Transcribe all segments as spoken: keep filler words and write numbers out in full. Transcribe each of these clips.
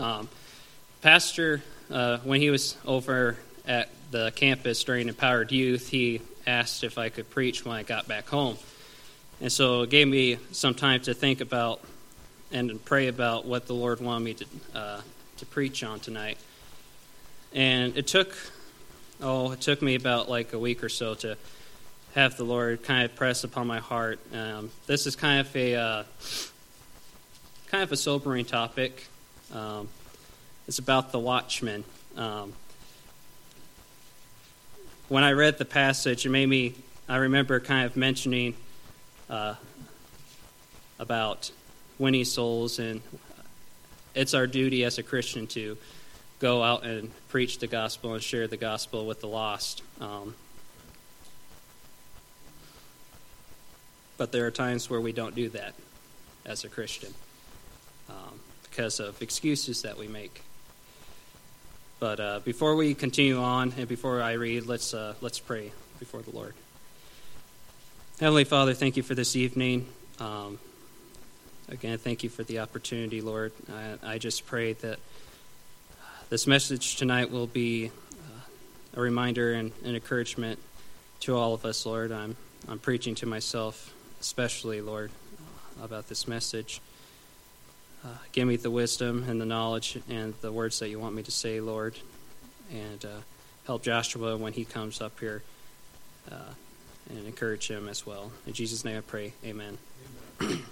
Um, Pastor, uh, when he was over at the campus during Empowered Youth, he asked if I could preach when I got back home. And so it gave me some time to think about and pray about what the Lord wanted me to uh, to preach on tonight. And it took, oh, it took me about like a week or so to have the Lord kind of press upon my heart. Um, this is kind of a uh, kind of a sobering topic. Um, it's about the watchman. Um, when I read the passage, it made me, I remember kind of mentioning uh, about winning souls, and it's our duty as a Christian to go out and preach the gospel and share the gospel with the lost. Um, but there are times where we don't do that as a Christian um, because of excuses that we make. But uh, before we continue on and before I read, let's uh, let's pray before the Lord. Heavenly Father, thank you for this evening. Um, again, thank you for the opportunity, Lord. I, I just pray that this message tonight will be uh, a reminder and an encouragement to all of us, Lord. I'm I'm preaching to myself, especially, Lord, about this message. Uh, give me the wisdom and the knowledge and the words that you want me to say, Lord, and uh, help Joshua when he comes up here uh, and encourage him as well. In Jesus' name I pray, amen. Amen.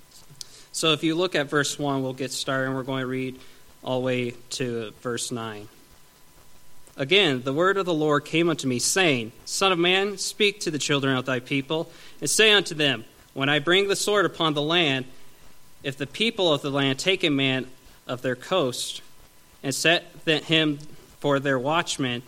So if you look at verse one, we'll get started, and we're going to read all the way to verse nine. Again, the word of the Lord came unto me, saying, Son of man, speak to the children of thy people, and say unto them, When I bring the sword upon the land, if the people of the land take a man of their coast, and set him for their watchman,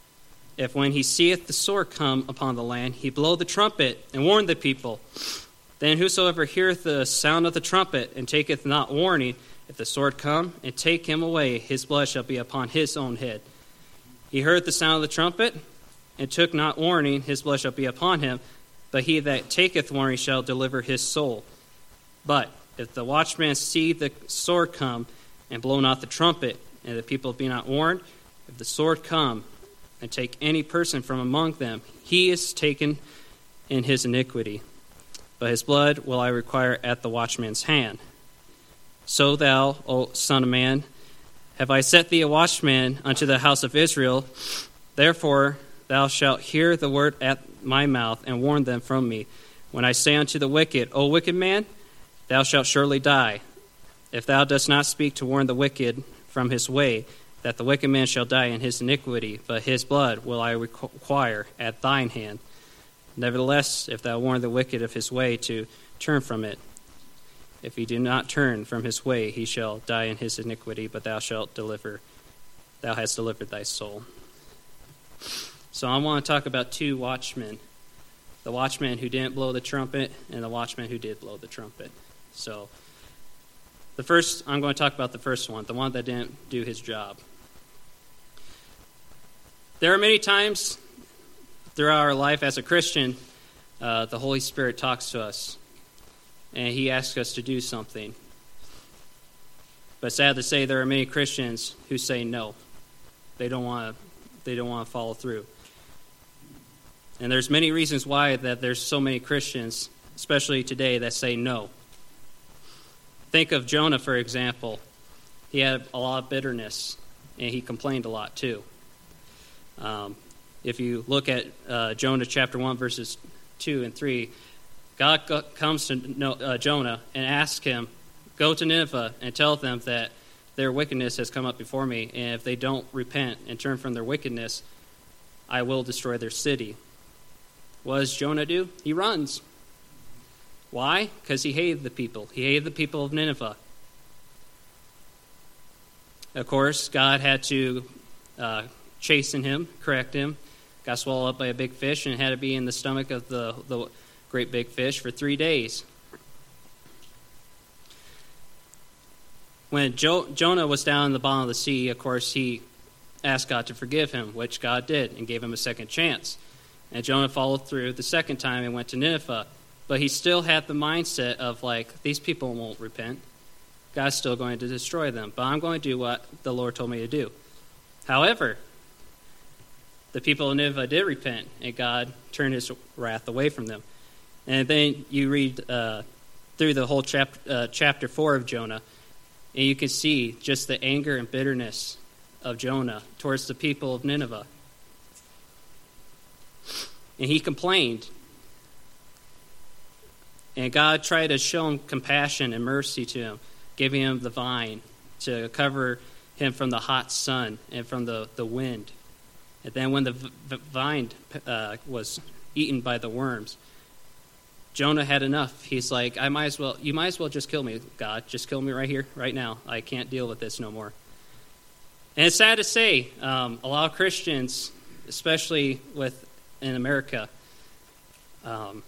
if when he seeth the sword come upon the land, he blow the trumpet, and warn the people, then whosoever heareth the sound of the trumpet, and taketh not warning, if the sword come, and take him away, his blood shall be upon his own head. He heard the sound of the trumpet, and took not warning, his blood shall be upon him, but he that taketh warning shall deliver his soul. But if the watchman see the sword come, and blow not the trumpet, and the people be not warned, if the sword come, and take any person from among them, he is taken in his iniquity. But his blood will I require at the watchman's hand. So thou, O son of man, have I set thee a watchman unto the house of Israel. Therefore thou shalt hear the word at my mouth, and warn them from me. When I say unto the wicked, O wicked man, thou shalt surely die. If thou dost not speak to warn the wicked from his way, that the wicked man shall die in his iniquity, but his blood will I require at thine hand. Nevertheless, if thou warn the wicked of his way to turn from it, if he do not turn from his way, he shall die in his iniquity, but thou shalt deliver, thou hast delivered thy soul. So I want to talk about two watchmen, the watchman who didn't blow the trumpet and the watchman who did blow the trumpet. So the first, I'm going to talk about the first one, the one that didn't do his job. There are many times throughout our life as a Christian, uh, the Holy Spirit talks to us, and he asks us to do something. But sad to say, there are many Christians who say no. They don't want to. They don't want to follow through. And there's many reasons why that there's so many Christians, especially today, that say no. Think of Jonah, for example. He had a lot of bitterness, and he complained a lot too. Um, if you look at uh, Jonah chapter one, verses two and three, God go- comes to no, uh, Jonah and asks him, Go to Nineveh and tell them that their wickedness has come up before me, and if they don't repent and turn from their wickedness, I will destroy their city. What does Jonah do? He runs. Why? Because he hated the people. He hated the people of Nineveh. Of course, God had to uh, chasten him, correct him, got swallowed up by a big fish, and had to be in the stomach of the, the great big fish for three days. When jo- Jonah was down in the bottom of the sea, of course, he asked God to forgive him, which God did, and gave him a second chance. And Jonah followed through the second time and went to Nineveh. But he still had the mindset of, like, these people won't repent. God's still going to destroy them, but I'm going to do what the Lord told me to do. However, the people of Nineveh did repent, and God turned his wrath away from them. And then you read uh, through the whole chapter, uh, chapter four of Jonah, and you can see just the anger and bitterness of Jonah towards the people of Nineveh. And he complained. And God tried to show him compassion and mercy to him, giving him the vine to cover him from the hot sun and from the, the wind. And then when the v- vine uh, was eaten by the worms, Jonah had enough. He's like, I might as well, you might as well just kill me, God. Just kill me right here, right now. I can't deal with this no more. And it's sad to say, um, a lot of Christians, especially with in America, um,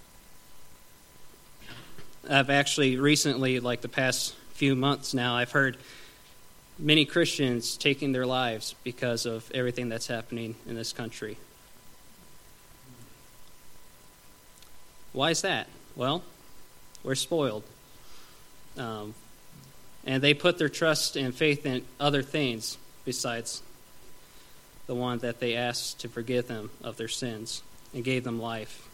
I've actually recently, like the past few months now, I've heard many Christians taking their lives because of everything that's happening in this country. Why is that? Well, we're spoiled. Um, and they put their trust and faith in other things besides the one that they asked to forgive them of their sins and gave them life.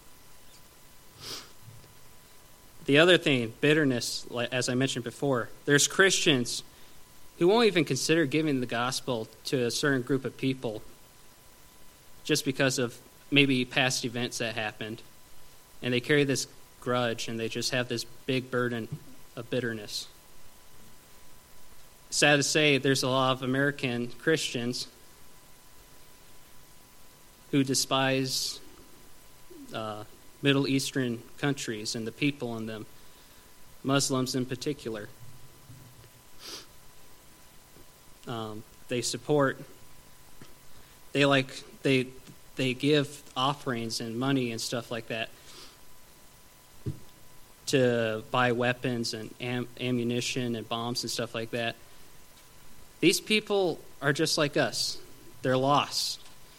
The other thing, bitterness, as I mentioned before, there's Christians who won't even consider giving the gospel to a certain group of people just because of maybe past events that happened. And they carry this grudge, and they just have this big burden of bitterness. Sad to say, there's a lot of American Christians who despise uh, Middle Eastern countries and the people in them, Muslims in particular. Um, they support, they like, they they give offerings and money and stuff like that to buy weapons and am, ammunition and bombs and stuff like that. These people are just like us. They're lost.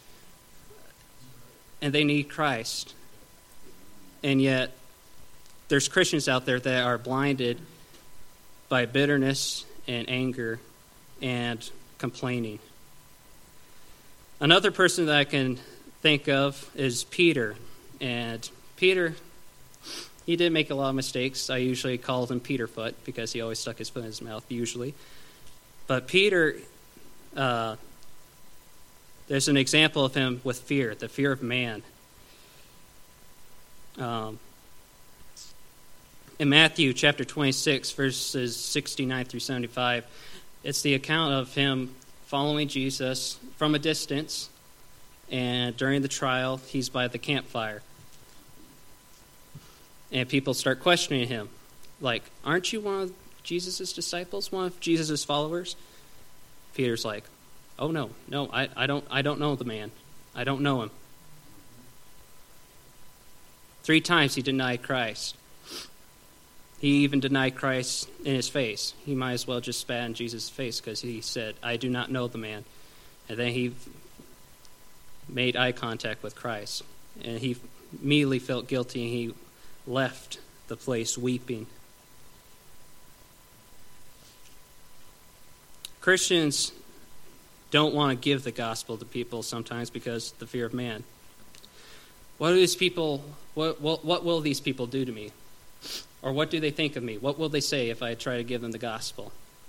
And they need Christ. And yet, there's Christians out there that are blinded by bitterness and anger and complaining. Another person that I can think of is Peter. And Peter, he did make a lot of mistakes. I usually call him Peterfoot because he always stuck his foot in his mouth, usually. But Peter, uh, there's an example of him with fear, the fear of man. Um, in Matthew chapter twenty-six, verses sixty-nine through seventy-five, it's the account of him following Jesus from a distance, and during the trial, he's by the campfire. And people start questioning him, like, aren't you one of Jesus' disciples, one of Jesus' followers? Peter's like, oh no, no, I, I don't I don't know the man. I don't know him. Three times he denied Christ. He even denied Christ in his face. He might as well just spat in Jesus' face because he said, I do not know the man. And then he made eye contact with Christ. And he immediately felt guilty, and he left the place weeping. Christians don't want to give the gospel to people sometimes because of the fear of man. What do these people, what, what, what will these people do to me? Or what do they think of me? What will they say if I try to give them the gospel?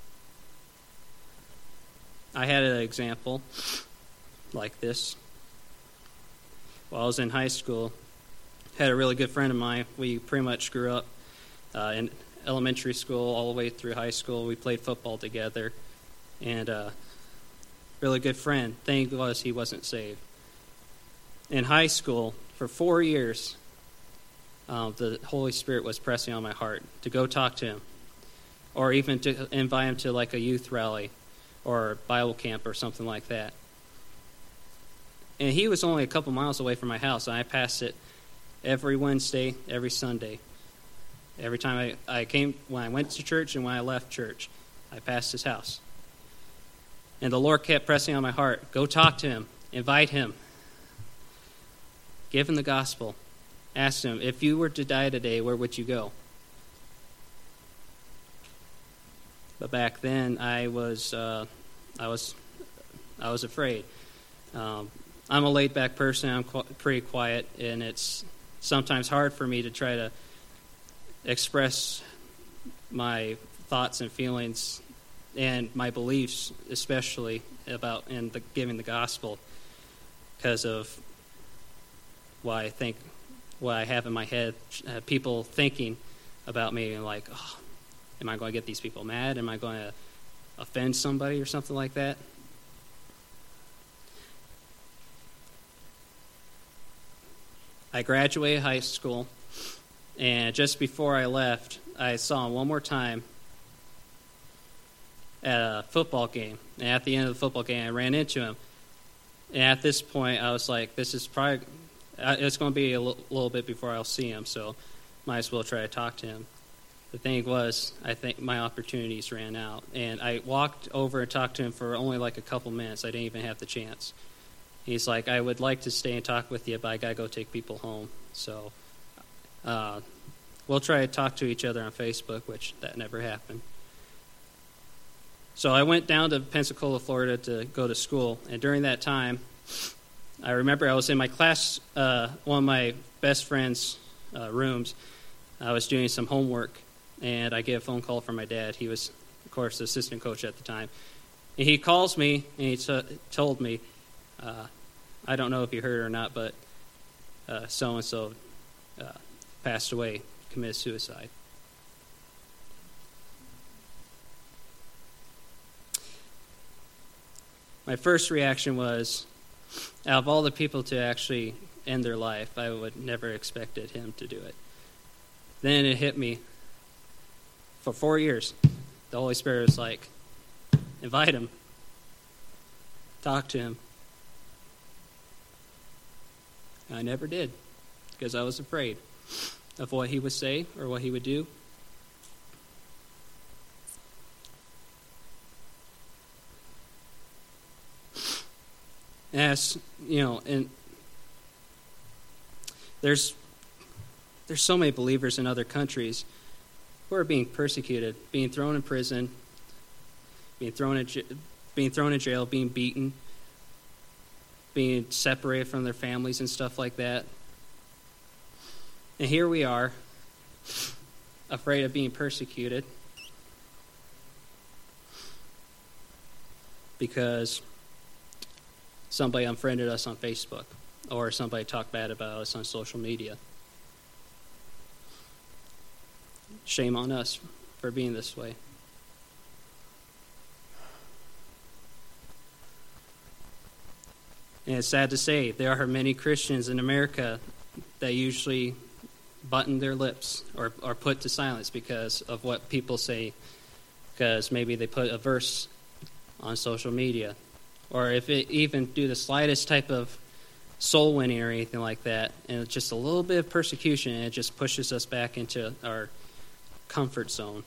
I had an example like this. While I was in high school, I had a really good friend of mine. We pretty much grew up uh, in elementary school all the way through high school. We played football together. And uh, really good friend. Thing was, he wasn't saved. In high school, for four years, uh, the Holy Spirit was pressing on my heart to go talk to him, or even to invite him to like a youth rally or Bible camp or something like that. And he was only a couple miles away from my house, and I passed it every Wednesday, every Sunday. Every time I, I came, when I went to church and when I left church, I passed his house. And the Lord kept pressing on my heart, go talk to him, invite him, give him the gospel. Ask him, if you were to die today, where would you go? But back then, I was uh, I was I was afraid. Um, I'm a laid-back person. I'm qu- pretty quiet, and it's sometimes hard for me to try to express my thoughts and feelings and my beliefs, especially about in the, giving the gospel, because of what I think, what I have in my head, uh, people thinking about me, and like, oh, am I going to get these people mad? Am I going to offend somebody or something like that? I graduated high school, and just before I left, I saw him one more time at a football game. And at the end of the football game, I ran into him. And at this point, I was like, this is probably, it's going to be a l- little bit before I'll see him, so might as well try to talk to him. The thing was, I think my opportunities ran out. And I walked over and talked to him for only like a couple minutes. I didn't even have the chance. He's like, I would like to stay and talk with you, but I got to go take people home. So uh, we'll try to talk to each other on Facebook, which that never happened. So I went down to Pensacola, Florida to go to school. And during that time, I remember I was in my class, uh, one of my best friend's uh, rooms. I was doing some homework, and I get a phone call from my dad. He was, of course, the assistant coach at the time. And he calls me, and he t- told me, uh, I don't know if you heard or not, but uh, so-and-so uh, passed away, committed suicide. My first reaction was, out of all the people to actually end their life, I would never expected him to do it. Then it hit me. For four years, the Holy Spirit was like, invite him. Talk to him. I never did, because I was afraid of what he would say or what he would do. As you know, and there's there's so many believers in other countries who are being persecuted, being thrown in prison, being thrown in being thrown in jail, being beaten, being separated from their families and stuff like that. And here we are, afraid of being persecuted because somebody unfriended us on Facebook or somebody talked bad about us on social media. Shame on us for being this way. And it's sad to say, there are many Christians in America that usually button their lips or are put to silence because of what people say, because maybe they put a verse on social media, or if it even do the slightest type of soul winning or anything like that, and it's just a little bit of persecution, and it just pushes us back into our comfort zone.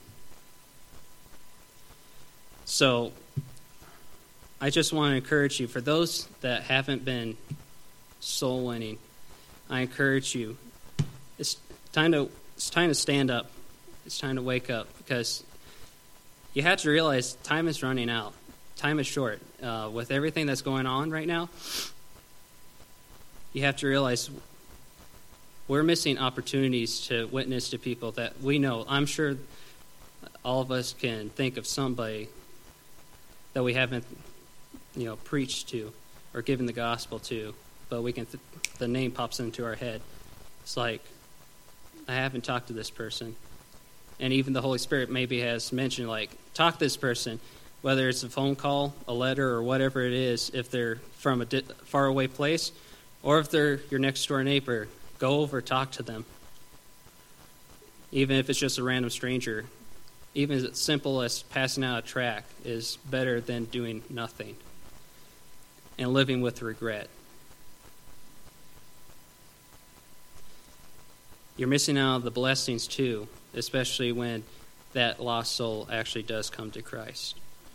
So I just want to encourage you, for those that haven't been soul winning, I encourage you, it's time to it's time to stand up. It's time to wake up, because you have to realize time is running out. Time is short. Uh, with everything that's going on right now, you have to realize we're missing opportunities to witness to people that we know. I'm sure all of us can think of somebody that we haven't, you know, preached to or given the gospel to, but we can th- the name pops into our head. It's like, I haven't talked to this person. And even the Holy Spirit maybe has mentioned, like, talk to this person, whether it's a phone call, a letter, or whatever it is, if they're from a di- faraway place, or if they're your next-door neighbor, go over, talk to them. Even if it's just a random stranger, even as simple as passing out a tract is better than doing nothing and living with regret. You're missing out on the blessings too, especially when that lost soul actually does come to Christ.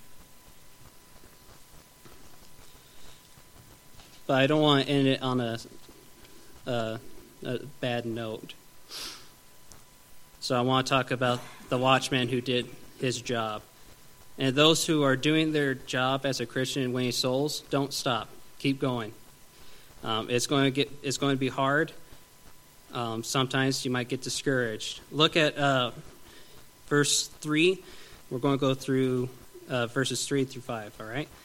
But I don't want to end it on a, a, a bad note. So I want to talk about the watchman who did his job. And those who are doing their job as a Christian and winning souls, don't stop. Keep going. Um, it's going to get. It's going to be hard. Um, sometimes you might get discouraged. Look at uh, verse three. We're going to go through uh, verses three through five. All right.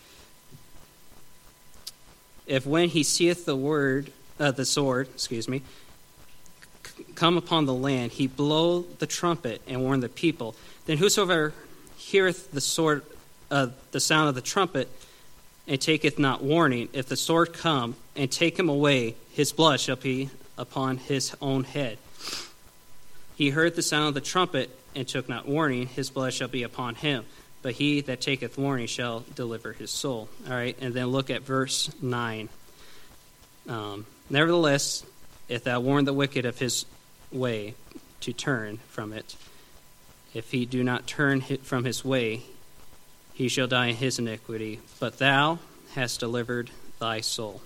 If when he seeth the word, uh, the sword, excuse me, c- come upon the land, he blow the trumpet and warn the people, then whosoever heareth the sword, uh, the sound of the trumpet, and taketh not warning, if the sword come and take him away, his blood shall be upon his own head. He heard the sound of the trumpet and took not warning, his blood shall be upon him. But he that taketh warning shall deliver his soul. All right, and then look at verse nine. Um, Nevertheless, if thou warn the wicked of his way to turn from it, if he do not turn from his way, he shall die in his iniquity. But thou hast delivered thy soul.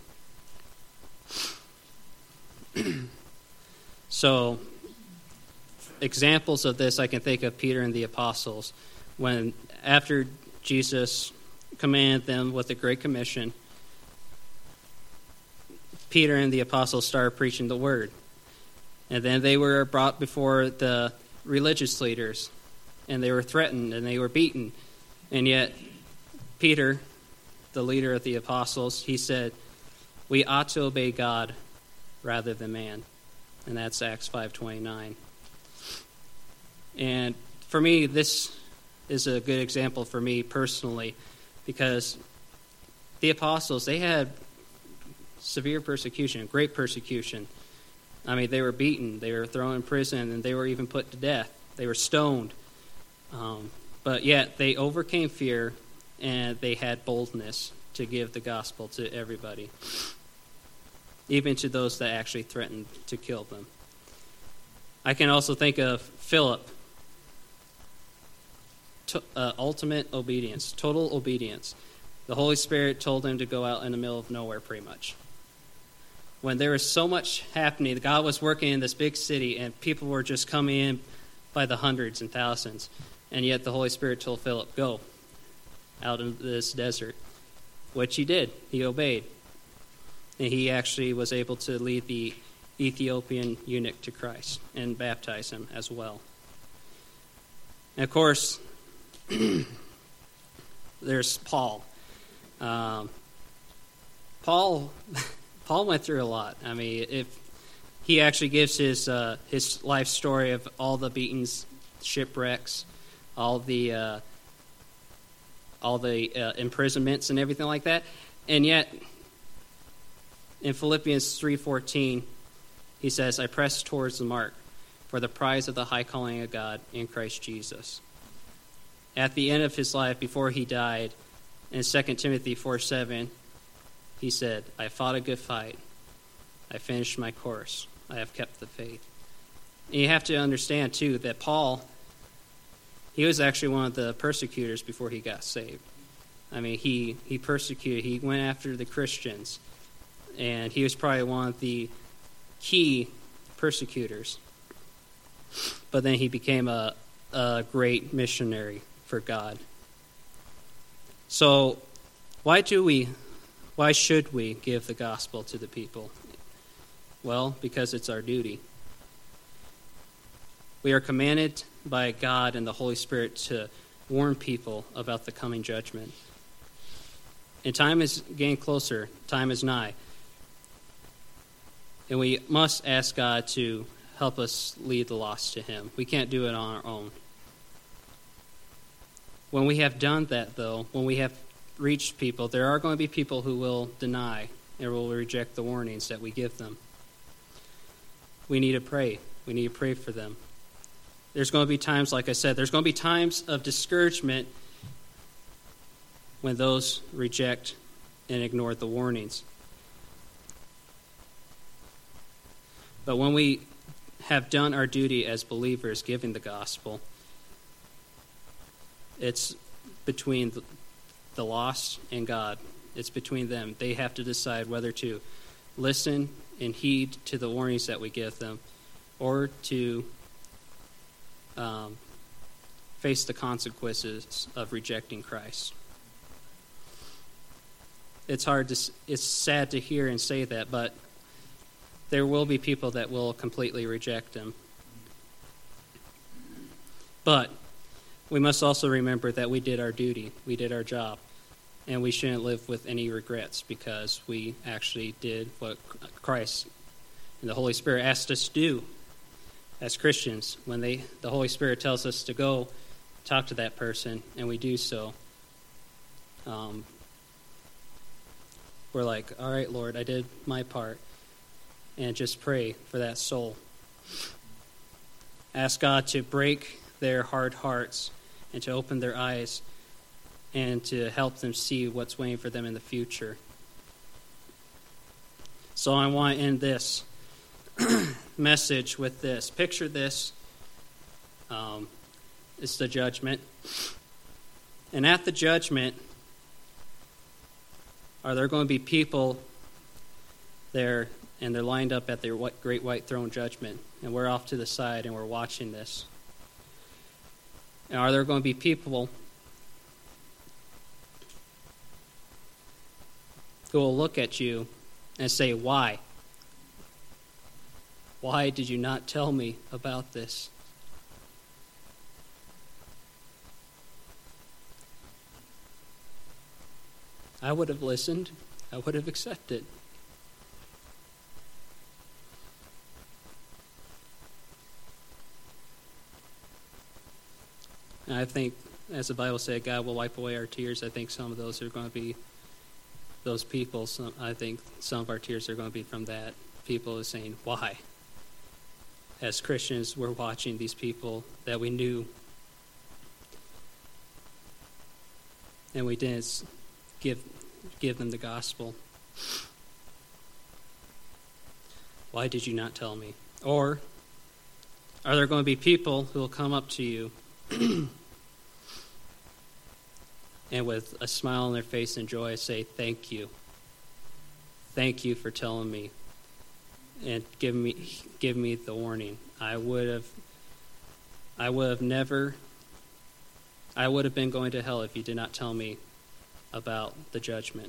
So, examples of this, I can think of Peter and the apostles. When after Jesus commanded them with the Great Commission, Peter and the apostles started preaching the word. And then they were brought before the religious leaders, and they were threatened, and they were beaten. And yet, Peter, the leader of the apostles, he said, we ought to obey God rather than man. And that's Acts five twenty-nine. And for me, this is a good example for me personally, because the apostles, they had severe persecution, great persecution. I mean, they were beaten, they were thrown in prison, and they were even put to death. They were stoned. Um, but yet, they overcame fear, and they had boldness to give the gospel to everybody, even to those that actually threatened to kill them. I can also think of Philip. To, uh, ultimate obedience, total obedience. The Holy Spirit told him to go out in the middle of nowhere, pretty much. When there was so much happening, God was working in this big city, and people were just coming in by the hundreds and thousands. And yet the Holy Spirit told Philip, go out in this desert, which he did. He obeyed. And he actually was able to lead the Ethiopian eunuch to Christ and baptize him as well. And of course, there's Paul. Um, Paul, Paul went through a lot. I mean, if he actually gives his uh, his life story of all the beatings, shipwrecks, all the uh, all the uh, imprisonments and everything like that, and yet in Philippians three fourteen, he says, "I press towards the mark for the prize of the high calling of God in Christ Jesus." At the end of his life, before he died, in Second Timothy four seven, he said, I fought a good fight. I finished my course. I have kept the faith. And you have to understand, too, that Paul, he was actually one of the persecutors before he got saved. I mean, he, he persecuted, he went after the Christians, and he was probably one of the key persecutors. But then he became a, a great missionary for God. So why do we, why should we give the gospel to the people? Well, because it's our duty. We are commanded by God and the Holy Spirit to warn people about the coming judgment. And time is getting closer. Time is nigh. And we must ask God to help us lead the lost to Him. We can't do it on our own. When we have done that, though, when we have reached people, there are going to be people who will deny and will reject the warnings that we give them. We need to pray. We need to pray for them. There's going to be times, like I said, there's going to be times of discouragement when those reject and ignore the warnings. But when we have done our duty as believers, giving the gospel, it's between the lost and God. It's between them. They have to decide whether to listen and heed to the warnings that we give them, or to um, face the consequences of rejecting Christ. It's hard to, it's sad to hear and say that, but there will be people that will completely reject him. But we must also remember that we did our duty, we did our job, and we shouldn't live with any regrets because we actually did what Christ and the Holy Spirit asked us to do as Christians. When they, the Holy Spirit tells us to go talk to that person, and we do so, um, we're like, all right, Lord, I did my part, and just pray for that soul. Ask God to break their hard hearts and to open their eyes and to help them see what's waiting for them in the future. So I want to end this message with this. Picture this. Um, it's the judgment. And at the judgment, are there going to be people there, and they're lined up at their great white throne judgment, and we're off to the side and we're watching this. And are there going to be people who will look at you and say, why? Why did you not tell me about this? I would have listened. I would have accepted. And I think, as the Bible said, God will wipe away our tears. I think some of those are going to be those people. Some, I think some of our tears are going to be from that. People are saying, why? As Christians, we're watching these people that we knew, and we didn't give give them the gospel. Why did you not tell me? Or are there going to be people who will come up to you and with a smile on their face and joy say, thank you. Thank you for telling me and give me give me the warning. I would have I would have never I would have been going to hell if you did not tell me about the judgment.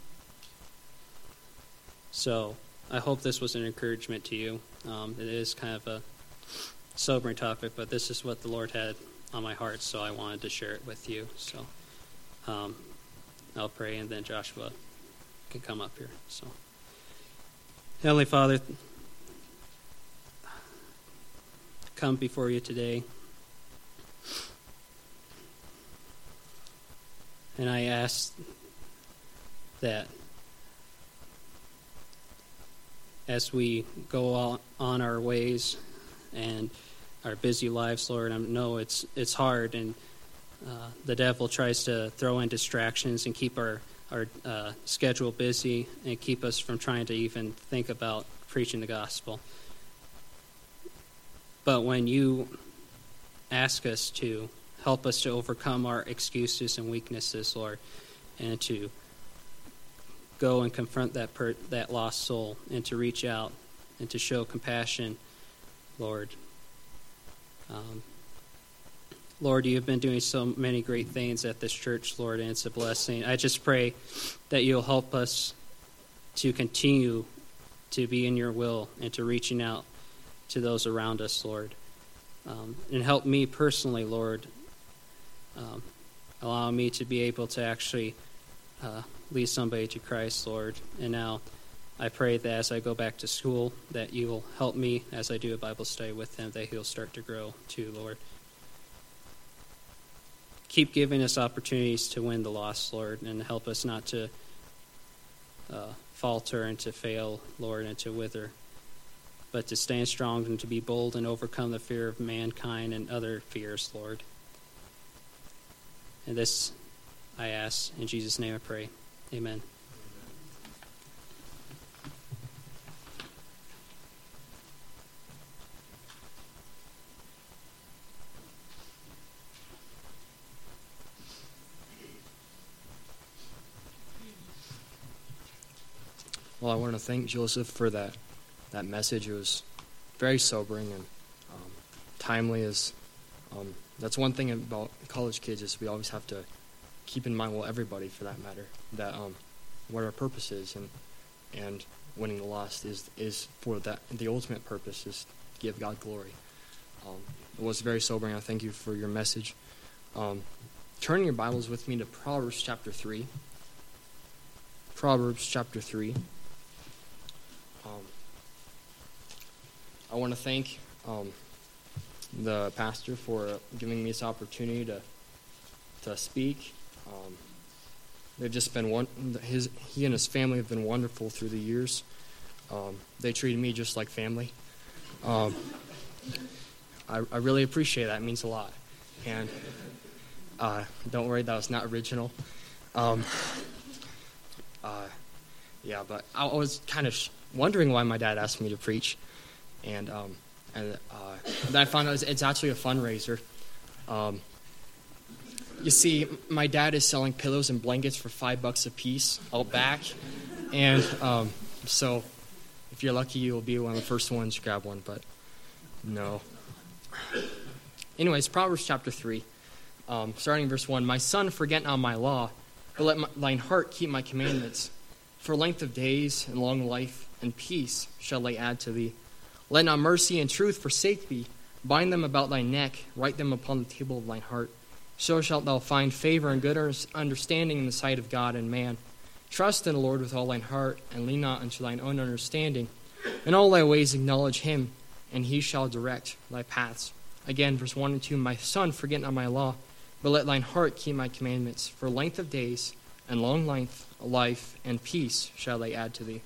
So I hope this was an encouragement to you. Um, it is kind of a sobering topic, but this is what the Lord had on my heart, so I wanted to share it with you. So um, I'll pray, and then Joshua can come up here. So, Heavenly Father, come before you today, and I ask that as we go on our ways and our busy lives, Lord, I know it's it's hard, and uh, the devil tries to throw in distractions and keep our, our uh, schedule busy and keep us from trying to even think about preaching the gospel. But when you ask us to help us to overcome our excuses and weaknesses, Lord, and to go and confront that per- that lost soul, and to reach out and to show compassion, Lord. Um, Lord, you have been doing so many great things at this church, Lord, and it's a blessing. I just pray that you'll help us to continue to be in your will and to reaching out to those around us, Lord. Um, and help me personally, Lord, um, allow me to be able to actually uh, lead somebody to Christ, Lord. And now I pray that as I go back to school, that you will help me as I do a Bible study with him, that he'll start to grow too, Lord. Keep giving us opportunities to win the lost, Lord, and help us not to uh, falter and to fail, Lord, and to wither, but to stand strong and to be bold and overcome the fear of mankind and other fears, Lord. And this I ask in Jesus' name I pray. Amen. Well, I want to thank Joseph for that that message. It was very sobering and um, timely, as Um, that's one thing about college kids is we always have to keep in mind, well, everybody for that matter, that um, what our purpose is, and and winning the lost is is for that. The ultimate purpose is to give God glory. Um, it was very sobering. I thank you for your message. Um, turning your Bibles with me to Proverbs chapter three. Proverbs chapter three. Um, I want to thank um, the pastor for giving me this opportunity to to speak. Um, they've just been one. His he and his family have been wonderful through the years. Um, they treated me just like family. Um, I, I really appreciate that. It means a lot. And uh, don't worry, that was not original. Um, uh, yeah, but I was kind of sh- wondering why my dad asked me to preach, and um, and uh, then I found out it's, it's actually a fundraiser. Um, you see, my dad is selling pillows and blankets for five bucks a piece out back, and um, so if you're lucky, you'll be one of the first ones to grab one. But no. Anyways, Proverbs chapter three, um, starting in verse one. My son, forget not my law, but let my, thine heart keep my commandments. For length of days and long life and peace shall they add to thee. Let not mercy and truth forsake thee. Bind them about thy neck, write them upon the table of thine heart. So shalt thou find favor and good understanding in the sight of God and man. Trust in the Lord with all thine heart, and lean not unto thine own understanding. In all thy ways acknowledge him, and he shall direct thy paths. Again, verse one and two, My son, forget not my law, but let thine heart keep my commandments. For length of days and long life, life and peace shall they add to thee.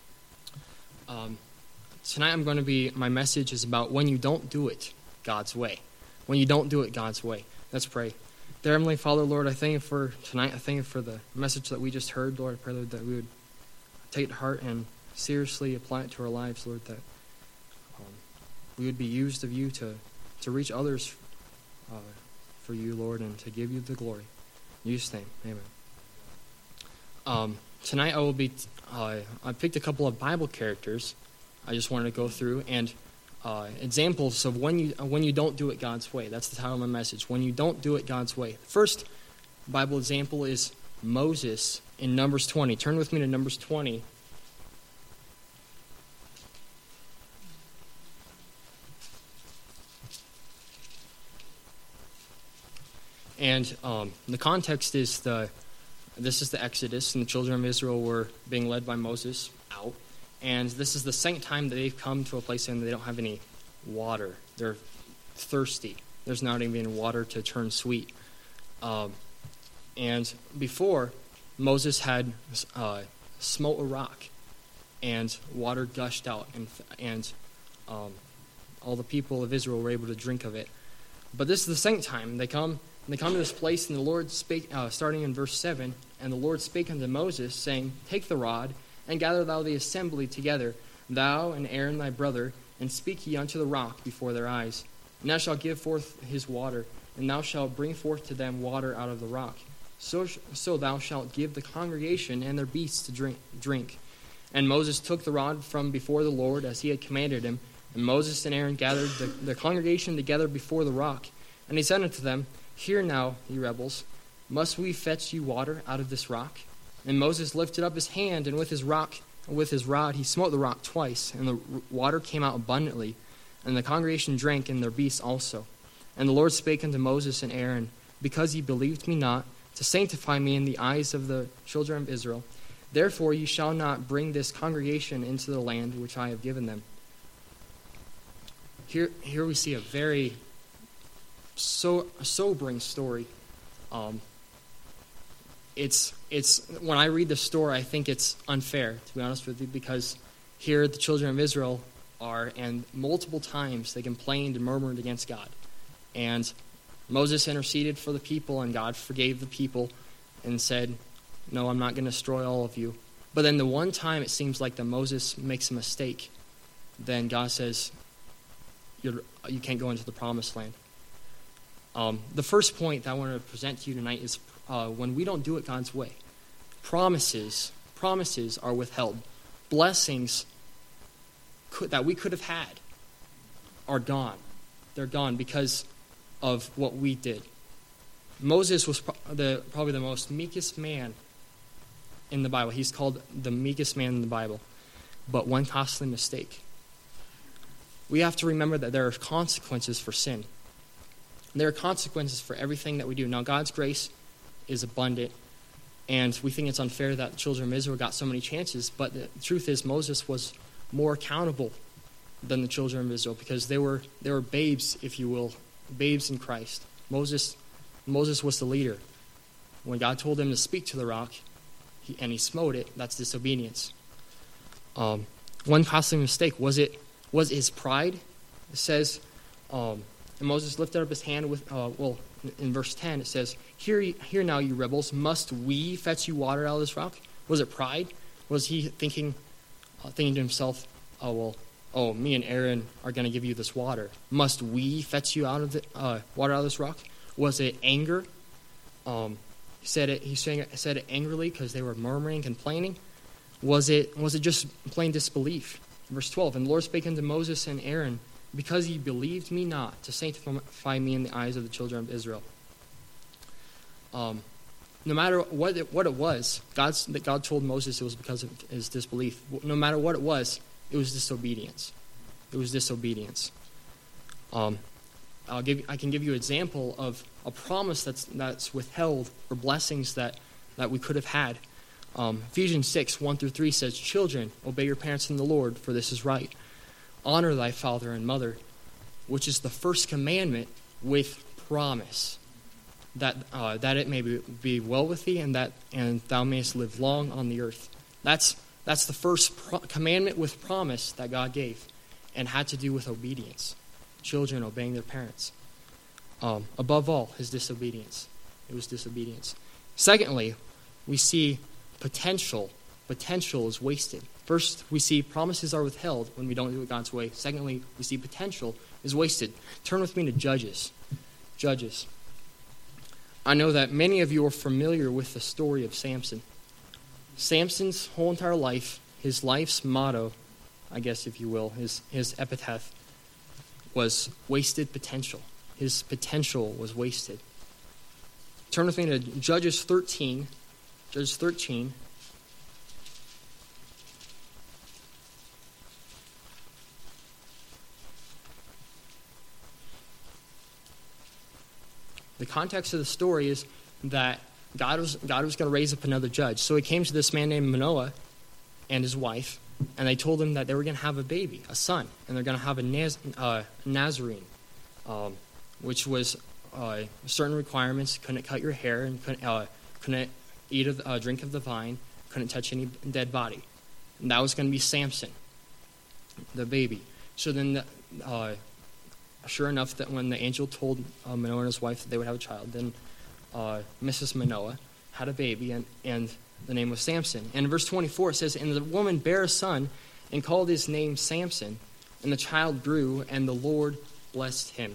Um, tonight I'm going to be, my message is about when you don't do it God's way. When you don't do it God's way. Let's pray. Dear Heavenly Father, Lord, I thank you for tonight. I thank you for the message that we just heard, Lord. I pray, Lord, that we would take it to heart and seriously apply it to our lives, Lord, that um, we would be used of you to, to reach others uh, for you, Lord, and to give you the glory. In Jesus' name, amen. Um, tonight I will be, uh, I picked a couple of Bible characters I just wanted to go through, and uh, examples of when you uh, when you don't do it God's way. That's the title of my message, when you don't do it God's way. The first Bible example is Moses in Numbers twenty. Turn with me to Numbers twenty. And um, the context is the, this is the Exodus, and the children of Israel were being led by Moses out. And this is the second time that they've come to a place and they don't have any water. They're thirsty. There's not even water to turn sweet. Um, and before, Moses had uh, smote a rock, and water gushed out, and and um, all the people of Israel were able to drink of it. But this is the second time they come. And they come to this place, and the Lord spake, uh, starting in verse seven, and the Lord spake unto Moses, saying, Take the rod, and gather thou the assembly together, thou and Aaron thy brother, and speak ye unto the rock before their eyes. And thou shalt give forth his water, and thou shalt bring forth to them water out of the rock. So, so thou shalt give the congregation and their beasts to drink. drink. And Moses took the rod from before the Lord, as he had commanded him, and Moses and Aaron gathered the, the congregation together before the rock. And he said unto them, Hear now, ye rebels, must we fetch you water out of this rock? And Moses lifted up his hand, and with his rock, with his rod, he smote the rock twice, and the water came out abundantly, and the congregation drank, and their beasts also. And the Lord spake unto Moses and Aaron, Because ye believed me not, to sanctify me in the eyes of the children of Israel, therefore ye shall not bring this congregation into the land which I have given them. Here, here we see a very so sobering story. Um, it's it's when I read the story, I think it's unfair, to be honest with you, because here the children of Israel are, and multiple times they complained and murmured against God. And Moses interceded for the people, and God forgave the people and said, No, I'm not going to destroy all of you. But then the one time it seems like that Moses makes a mistake, then God says, You're, you can't go into the promised land. Um, the first point that I want to present to you tonight is uh, when we don't do it God's way, promises, promises are withheld. Blessings could, that we could have had are gone. They're gone because of what we did. Moses was pro- the, probably the most meekest man in the Bible. He's called the meekest man in the Bible. But one costly mistake. We have to remember that there are consequences for sin. There are consequences for everything that we do. Now, God's grace is abundant, and we think it's unfair that the children of Israel got so many chances, but the truth is Moses was more accountable than the children of Israel because they were they were babes, if you will, babes in Christ. Moses Moses was the leader. When God told him to speak to the rock, he, and he smote it, that's disobedience. Um, one costly mistake, was it was his pride? It says, um, and Moses lifted up his hand with, uh, well, in verse ten it says, Hear, hear now, you rebels, must we fetch you water out of this rock? Was it pride? Was he thinking, uh, thinking to himself, oh, well, oh, me and Aaron are going to give you this water. Must we fetch you out of the uh, water out of this rock? Was it anger? Um, he said it. He said it angrily because they were murmuring, complaining. Was it? Was it just plain disbelief? Verse twelve. And the Lord spake unto Moses and Aaron, because ye believed me not, to sanctify me in the eyes of the children of Israel. Um, no matter what it, what it was, God's, that God told Moses it was because of his disbelief. No matter what it was, it was disobedience. It was disobedience. Um, I'll give. I can give you an example of a promise that's that's withheld or blessings that, that we could have had. Um, Ephesians six, one through three says, Children, obey your parents in the Lord, for this is right. Honor thy father and mother, which is the first commandment with promise, that uh, that it may be, be well with thee, and that and thou mayest live long on the earth. That's that's the first pro- commandment with promise that God gave, and had to do with obedience. Children obeying their parents. Um, above all, his disobedience. It was disobedience. Secondly, we see potential. Potential is wasted. First, we see promises are withheld when we don't do it God's way. Secondly, we see potential is wasted. Turn with me to Judges. Judges. I know that many of you are familiar with the story of Samson. Samson's whole entire life, his life's motto, I guess if you will, his, his epitaph, was wasted potential. His potential was wasted. Turn with me to Judges thirteen. Judges thirteen. The context of the story is that God was God was going to raise up another judge. So he came to this man named Manoah and his wife, and they told him that they were going to have a baby, a son, and they're going to have a Naz, uh, Nazarene, um, which was uh, certain requirements. Couldn't cut your hair, and couldn't, uh, couldn't eat a uh, drink of the vine, couldn't touch any dead body. And that was going to be Samson, the baby. So then, the, uh, sure enough, that when the angel told uh, Manoah and his wife that they would have a child, then uh, Missus Manoah had a baby, and, and the name was Samson. And in verse twenty-four it says, And the woman bare a son, and called his name Samson. And the child grew, and the Lord blessed him.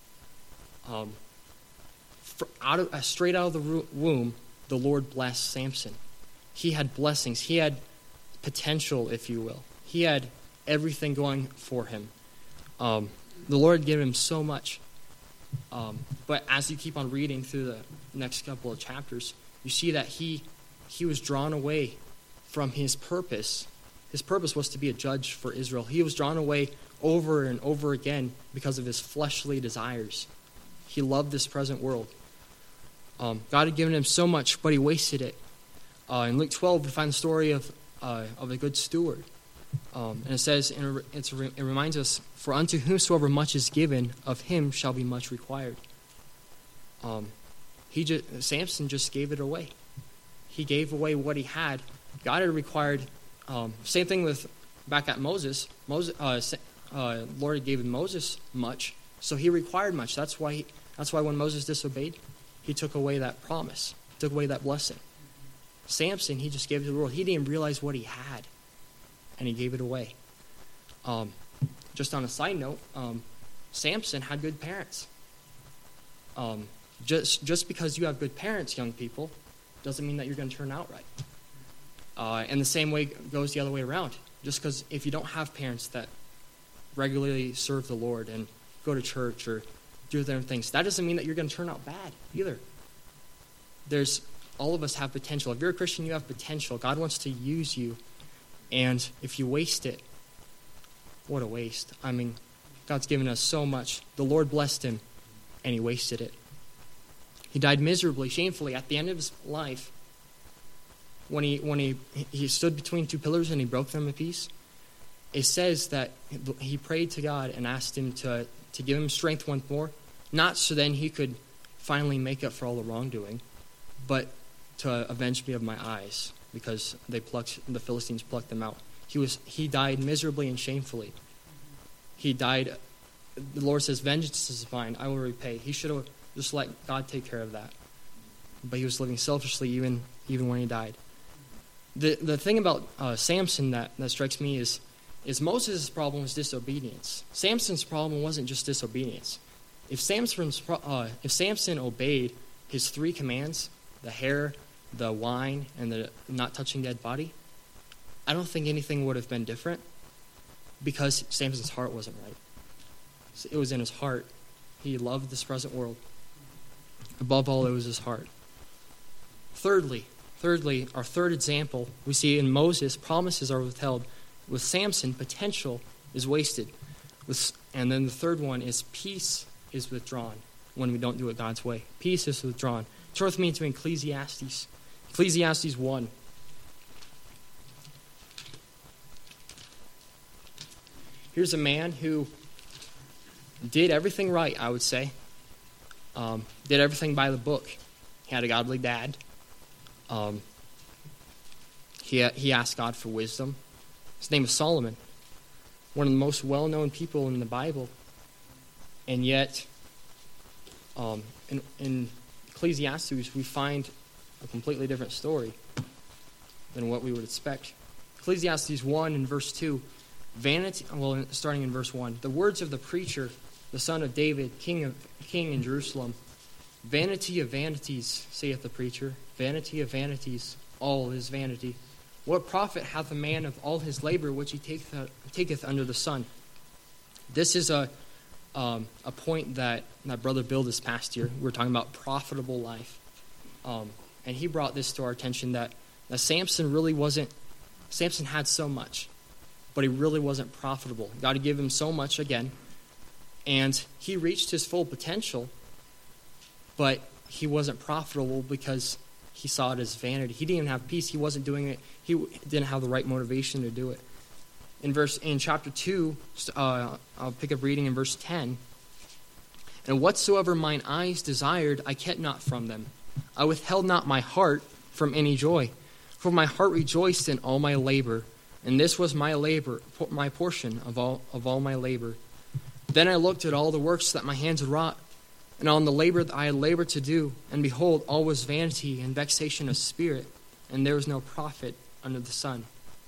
Um, for out of, uh, straight out of the womb, the Lord blessed Samson. He had blessings. He had potential, if you will. He had everything going for him. Um, the Lord gave him so much. Um, but as you keep on reading through the next couple of chapters, you see that he he was drawn away from his purpose. His purpose was to be a judge for Israel. He was drawn away over and over again because of his fleshly desires. He loved this present world. Um, God had given him so much, but he wasted it. Uh, in Luke twelve, we find the story of uh, of a good steward. Um, and it says, and it's, it reminds us, For unto whomsoever much is given, of him shall be much required. Um, he just, Samson just gave it away. He gave away what he had. God had required, um, same thing with back at Moses. Moses, uh, uh, Lord had given Moses much, so he required much. That's why. He, that's why when Moses disobeyed, he took away that promise, took away that blessing. Samson, he just gave it to the world. He didn't realize what he had, and he gave it away. Um, just on a side note, um, Samson had good parents. Um, just just because you have good parents, young people, doesn't mean that you're going to turn out right. Uh, and the same way goes the other way around. Just because if you don't have parents that regularly serve the Lord and go to church or do different things. That doesn't mean that you're going to turn out bad either. There's all of us have potential. If you're a Christian, you have potential. God wants to use you. And if you waste it, what a waste. I mean, God's given us so much. The Lord blessed him, and he wasted it. He died miserably, shamefully at the end of his life. When he when he he stood between two pillars and he broke them in piece, it says that he prayed to God and asked him to, to give him strength once more, not so then he could finally make up for all the wrongdoing, but to avenge me of my eyes, because they plucked the Philistines plucked them out. He was he died miserably and shamefully. He died. The Lord says, "Vengeance is mine; I will repay." He should have just let God take care of that, but he was living selfishly even even when he died. The the thing about uh, Samson that, that strikes me is is Moses' problem was disobedience. Samson's problem wasn't just disobedience. If Samson's uh, if Samson obeyed his three commands, the hair, the wine, and the not touching dead body, I don't think anything would have been different, because Samson's heart wasn't right. It was in his heart. He loved this present world. Above all, it was his heart. Thirdly, thirdly, our third example, we see in Moses, promises are withheld. With Samson, potential is wasted. With, and then the third one is peace is withdrawn when we don't do it God's way. Peace is withdrawn. Turn with me to Ecclesiastes. Ecclesiastes one. Here's a man who did everything right, I would say. Um, did everything by the book. He had a godly dad. Um, he, he asked God for wisdom. His name is Solomon, one of the most well-known people in the Bible. And yet, um, in, in Ecclesiastes, we find a completely different story than what we would expect. Ecclesiastes one and verse two, vanity, well, starting in verse one, the words of the preacher, the son of David, king of king in Jerusalem. Vanity of vanities, saith the preacher, vanity of vanities, all is vanity. What profit hath a man of all his labor which he taketh, uh, taketh under the sun? This is a um, a point that my brother Bill this past year, we were talking about profitable life. Um, and he brought this to our attention that, that Samson really wasn't, Samson had so much, but he really wasn't profitable. God had given him so much again, and he reached his full potential, but he wasn't profitable because he saw it as vanity. He didn't even have peace. He wasn't doing it. He didn't have the right motivation to do it. In verse in chapter two, uh, I'll pick up reading in verse ten. And whatsoever mine eyes desired, I kept not from them. I withheld not my heart from any joy. For my heart rejoiced in all my labor, and this was my labor, my portion of all of all my labor. Then I looked at all the works that my hands had wrought, and on the labor that I had labored to do, and behold, all was vanity and vexation of spirit, and there was no profit under the sun.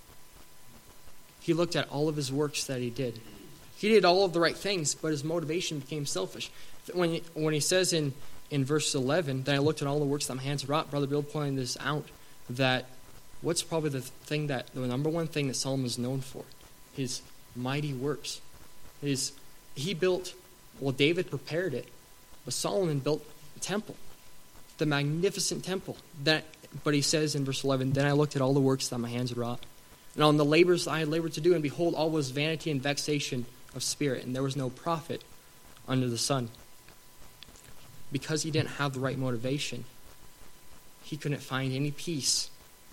He looked at all of his works that he did. He did all of the right things, but his motivation became selfish. When he, when he says in, in verse eleven, that I looked at all the works that my hands had wrought, Brother Bill pointed this out, that what's probably the thing that, the number one thing that Solomon is known for? His mighty works. His, he built, well, David prepared it, but Solomon built the temple, the magnificent temple. That, but he says in verse eleven, then I looked at all the works that my hands had wrought, and on the labors I had labored to do, and behold, all was vanity and vexation of spirit, and there was no profit under the sun. Because he didn't have the right motivation, he couldn't find any peace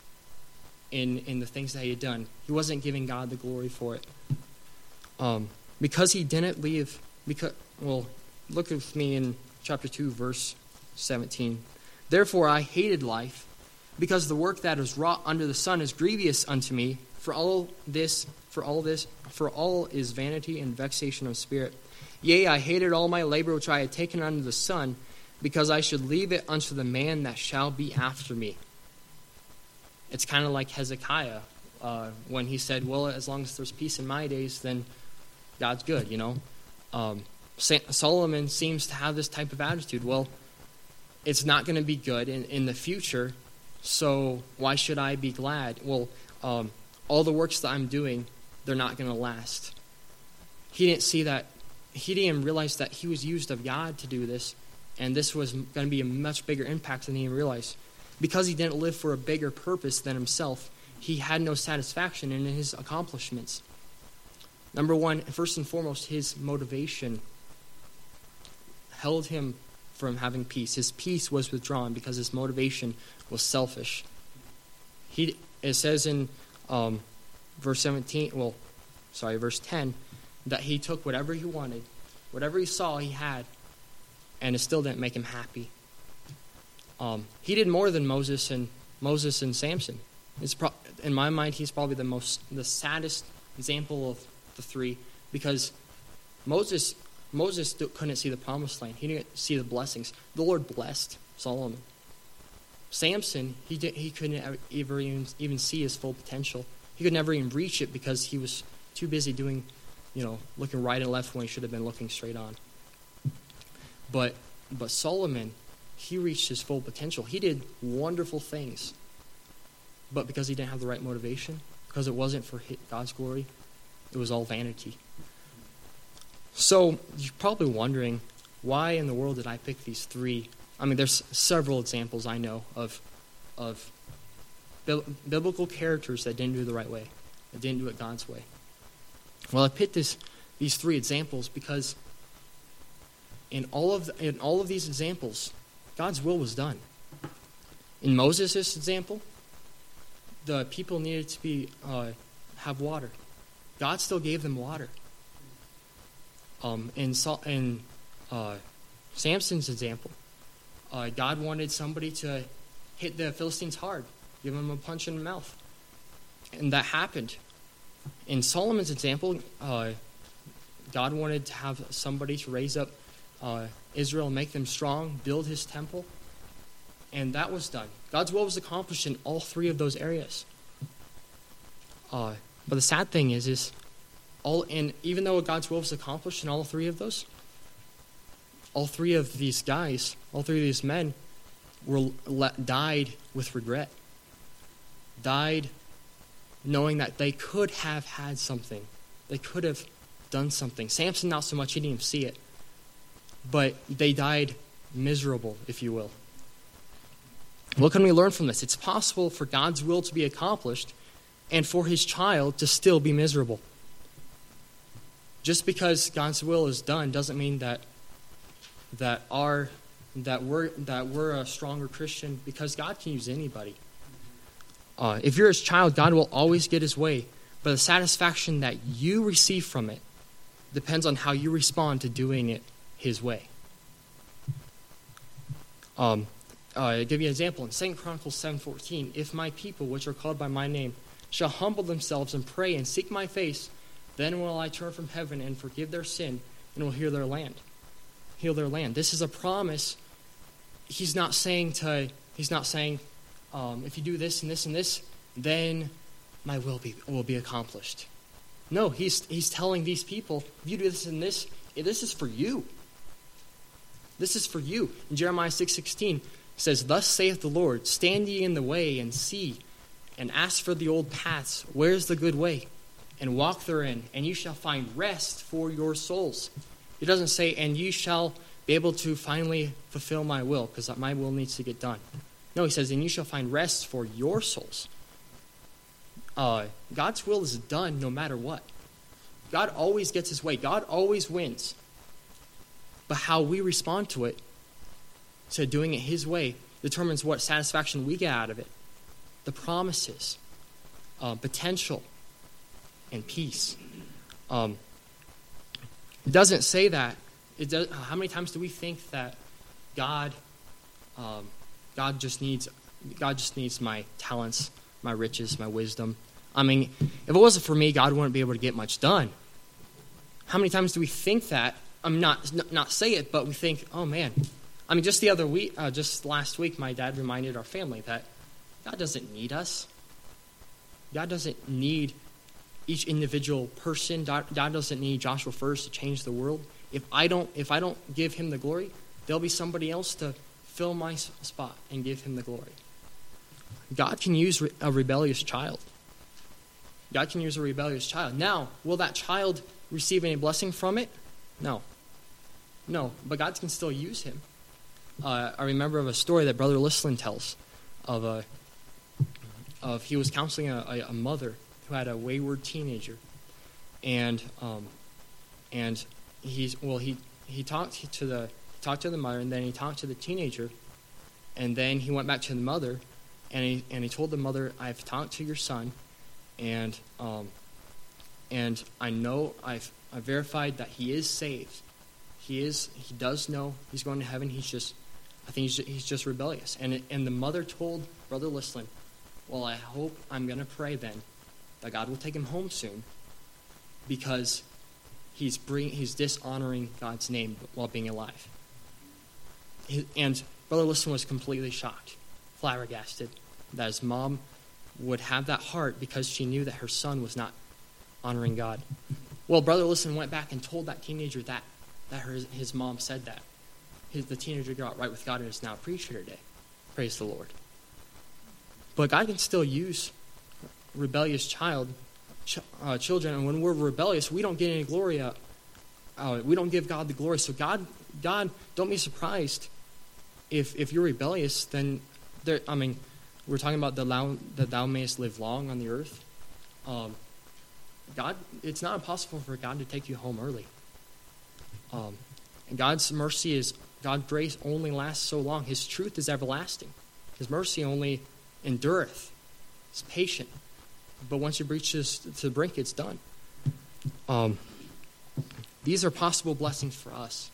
in, in the things that he had done. He wasn't giving God the glory for it. Um, because he didn't leave, because, well, look with me in chapter two, verse seventeen. Therefore I hated life, because the work that is wrought under the sun is grievous unto me. For all this, for all this, for all is vanity and vexation of spirit. Yea, I hated all my labor which I had taken under the sun, because I should leave it unto the man that shall be after me. It's kind of like Hezekiah, uh, when he said, well, as long as there's peace in my days, then God's good, you know. Um, Solomon seems to have this type of attitude. Well, it's not going to be good in, in the future, so why should I be glad? Well, um, all the works that I'm doing, they're not going to last. He didn't see that he didn't realize that he was used of God to do this, and this was going to be a much bigger impact than he realized. Because he didn't live for a bigger purpose than himself, he had no satisfaction in his accomplishments. Number one, first and foremost, his motivation held him from having peace. His peace was withdrawn because his motivation was selfish. He, it says in um, verse seventeen, well, sorry, verse ten, that he took whatever he wanted, whatever he saw he had, and it still didn't make him happy. Um, he did more than Moses and Moses and Samson. It's pro- in my mind, he's probably the most, the saddest example of the three, because Moses, Moses couldn't see the promised land. He didn't see the blessings. The Lord blessed Solomon. Samson, he did, he couldn't ever even even see his full potential. He could never even reach it because he was too busy doing, you know, looking right and left when he should have been looking straight on. But but Solomon, he reached his full potential. He did wonderful things. But because he didn't have the right motivation, because it wasn't for God's glory, it was all vanity. So you're probably wondering, why in the world did I pick these three? I mean, there's several examples I know of of bi- biblical characters that didn't do it the right way, that didn't do it God's way. Well, I picked this, these three examples because in all of the, in all of these examples, God's will was done. In Moses' example, the people needed to be uh, have water. God still gave them water. Um, in in uh, Samson's example, uh, God wanted somebody to hit the Philistines hard, give them a punch in the mouth, and that happened. In Solomon's example, uh, God wanted to have somebody to raise up uh, Israel and make them strong, build his temple, and that was done. God's will was accomplished in all three of those areas. Uh, but the sad thing is, is all and even though God's will was accomplished in all three of those, all three of these guys, all three of these men, were let, died with regret. Died knowing that they could have had something. They could have done something. Samson, not so much, he didn't even see it. But they died miserable, if you will. What can we learn from this? It's possible for God's will to be accomplished and for his child to still be miserable. Just because God's will is done doesn't mean that that our that we're that we're a stronger Christian, because God can use anybody. Uh, if you're his child, God will always get his way, but the satisfaction that you receive from it depends on how you respond to doing it his way. Um, uh, I'll give you an example. In Second Chronicles seven fourteen, if my people, which are called by my name, shall humble themselves and pray and seek my face, then will I turn from heaven and forgive their sin and will heal their land. Heal their land. This is a promise. He's not saying to. He's not saying, um, if you do this and this and this, then my will be will be accomplished. No, he's he's telling these people, if you do this and this, this is for you. This is for you. In Jeremiah six sixteen, it says, "Thus saith the Lord, stand ye in the way and see, and ask for the old paths, where is the good way? And walk therein, and you shall find rest for your souls." It doesn't say, and you shall be able to finally fulfill my will, because my will needs to get done. No, he says, and you shall find rest for your souls. Uh, God's will is done no matter what. God always gets his way. God always wins. But how we respond to it, to doing it his way, determines what satisfaction we get out of it. The promises, uh, potential, and peace. Um, it doesn't say that. It does. How many times do we think that God, um, God just needs, God just needs my talents, my riches, my wisdom? I mean, if it wasn't for me, God wouldn't be able to get much done. How many times do we think that? I'm not not say it, but we think, oh man. I mean, just the other week, uh, just last week, my dad reminded our family that God doesn't need us. God doesn't need each individual person. God doesn't need Joshua First to change the world. If I don't, if I don't give him the glory, there'll be somebody else to fill my spot and give him the glory. God can use a rebellious child. God can use a rebellious child. Now, will that child receive any blessing from it? No. No, but God can still use him. Uh, I remember of a story that Brother Lislin tells of a of he was counseling a, a, a mother who had a wayward teenager, and um, and he's well he he talked to the talked to the mother, and then he talked to the teenager, and then he went back to the mother, and he and he told the mother, "I've talked to your son, and um, and I know I've I verified that he is saved. He is he does know he's going to heaven. He's just I think he's just, he's just rebellious." And it, and the mother told Brother Lislin, "Well, I hope I'm going to pray then that God will take him home soon, because he's bring he's dishonoring God's name while being alive." His, and Brother Lislin was completely shocked, flabbergasted that his mom would have that heart because she knew that her son was not honoring God. Well, Brother Lislin went back and told that teenager that that her, his mom said that. His, the teenager got right with God and is now a preacher today. Praise the Lord. But God can still use rebellious child, ch- uh, children, and when we're rebellious, we don't get any glory. Uh, uh, we don't give God the glory. So God, God, don't be surprised if if you're rebellious. Then, there, I mean, we're talking about the thou, that thou mayest live long on the earth. Um, God, it's not impossible for God to take you home early. Um, and God's mercy is, God's grace only lasts so long. His truth is everlasting. His mercy only endureth. It's patient. But once you reach this, to the brink, it's done. Um, these are possible blessings for us.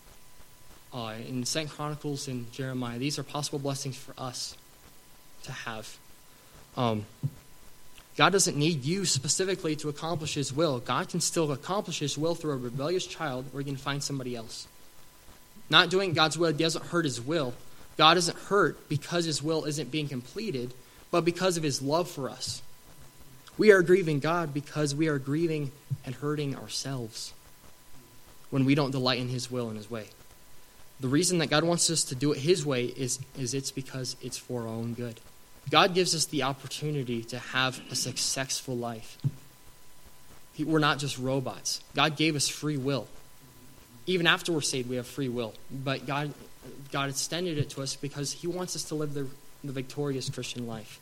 Uh, in Second Chronicles and Jeremiah, these are possible blessings for us to have. Um, God doesn't need you specifically to accomplish his will. God can still accomplish his will through a rebellious child, or he can find somebody else. Not doing God's will doesn't hurt his will. God isn't hurt because his will isn't being completed, but because of his love for us. We are grieving God because we are grieving and hurting ourselves when we don't delight in his will and his way. The reason that God wants us to do it his way is, is it's because it's for our own good. God gives us the opportunity to have a successful life. He, we're not just robots. God gave us free will. Even after we're saved, we have free will. But God, God extended it to us because he wants us to live the, the victorious Christian life.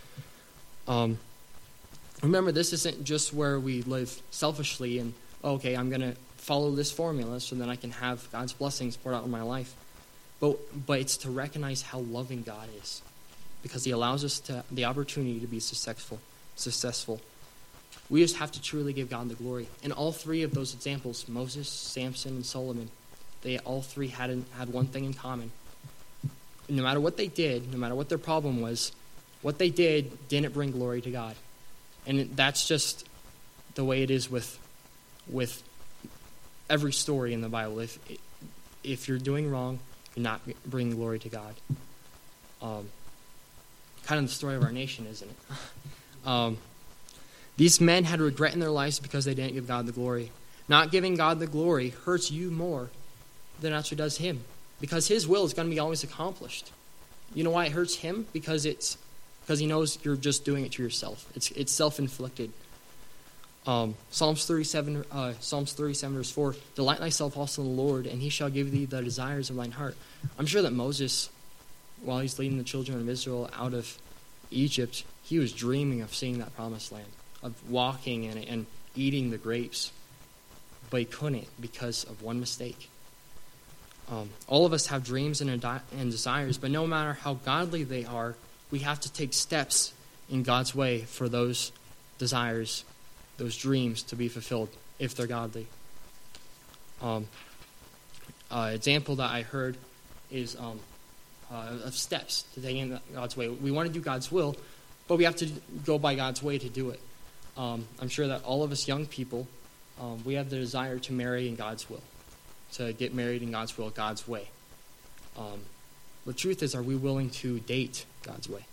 Um, remember, this isn't just where we live selfishly and, okay, I'm going to follow this formula so that I can have God's blessings poured out in my life. But, but it's to recognize how loving God is, because he allows us to the opportunity to be successful. Successful. We just have to truly give God the glory. And all three of those examples, Moses, Samson, and Solomon, they all three had an, had one thing in common. No matter what they did, no matter what their problem was, what they did didn't bring glory to God. And that's just the way it is with with every story in the Bible. If if you're doing wrong, you're not bringing glory to God. Um, kind of the story of our nation, isn't it? um, these men had regret in their lives because they didn't give God the glory. Not giving God the glory hurts you more than it actually does him, because his will is going to be always accomplished. You know why it hurts him? Because it's because he knows you're just doing it to yourself. It's it's self-inflicted. Um, Psalms thirty-seven, uh, Psalms thirty-seven, verse four: "Delight thyself also in the Lord, and he shall give thee the desires of thine heart." I'm sure that Moses, while he's leading the children of Israel out of Egypt, he was dreaming of seeing that promised land, of walking and, and eating the grapes. But he couldn't because of one mistake. Um, all of us have dreams and, and desires, but no matter how godly they are, we have to take steps in God's way for those desires, those dreams to be fulfilled, if they're godly. Um, uh, example that I heard is um, uh, of steps to take in God's way. We want to do God's will, but we have to go by God's way to do it. Um, I'm sure that all of us young people, um, we have the desire to marry in God's will, to get married in God's will, God's way. Um, the truth is, are we willing to date God's way?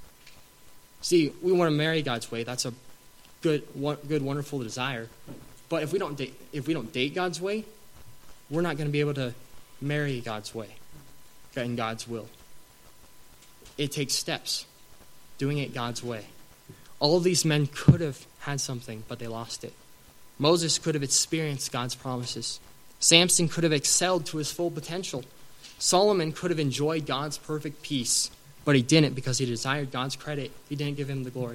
See, we want to marry God's way. That's a good, one, good, wonderful desire. But if we don't date, if we don't date God's way, we're not going to be able to marry God's way, in God's will. It takes steps, doing it God's way. All of these men could have had something, but they lost it. Moses could have experienced God's promises. Samson could have excelled to his full potential. Solomon could have enjoyed God's perfect peace, but he didn't because he desired God's credit. He didn't give him the glory.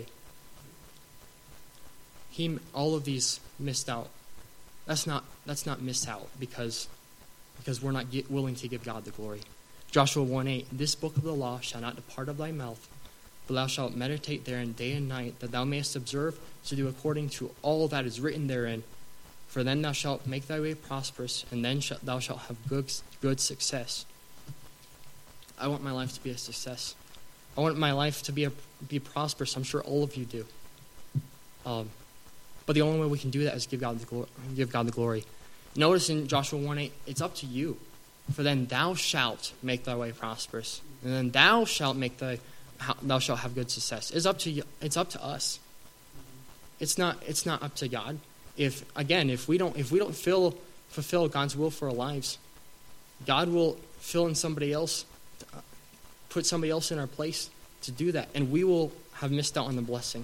He, all of these missed out. That's not, that's not missed out because, because we're not get, willing to give God the glory. Joshua one eight, this book of the law shall not depart of thy mouth, but thou shalt meditate therein day and night, that thou mayest observe to do according to all that is written therein. For then thou shalt make thy way prosperous, and then shalt, thou shalt have good, good success. I want my life to be a success. I want my life to be a, be prosperous. I'm sure all of you do. Um, but the only way we can do that is give God the glory. Give God the glory. Notice in Joshua one eight, it's up to you. For then thou shalt make thy way prosperous, and then thou shalt make thy thou shalt have good success. It's up to you. It's up to us. It's not. It's not up to God. If again, if we don't, if we don't fill, fulfill God's will for our lives, God will fill in somebody else, put somebody else in our place to do that, and we will have missed out on the blessing.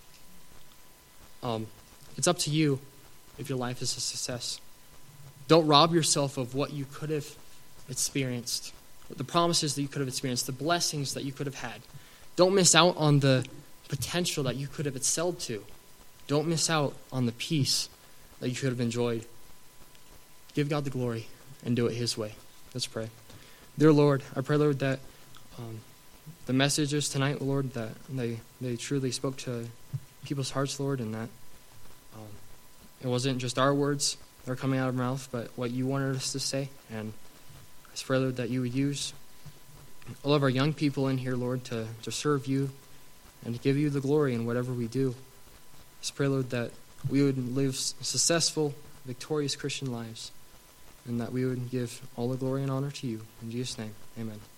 Um, it's up to you if your life is a success. Don't rob yourself of what you could have experienced, the promises that you could have experienced, the blessings that you could have had. Don't miss out on the potential that you could have excelled to. Don't miss out on the peace that you could have enjoyed. Give God the glory and do it His way. Let's pray. Dear Lord, I pray, Lord, that um, the messages tonight, Lord, that they, they truly spoke to people's hearts, Lord, and that um, it wasn't just our words that are coming out of our mouth, but what you wanted us to say. And I just pray, Lord, that you would use all of our young people in here, Lord, to, to serve you and to give you the glory in whatever we do. I just pray, Lord, that we would live successful, victorious Christian lives, and that we would give all the glory and honor to you. In Jesus' name, amen.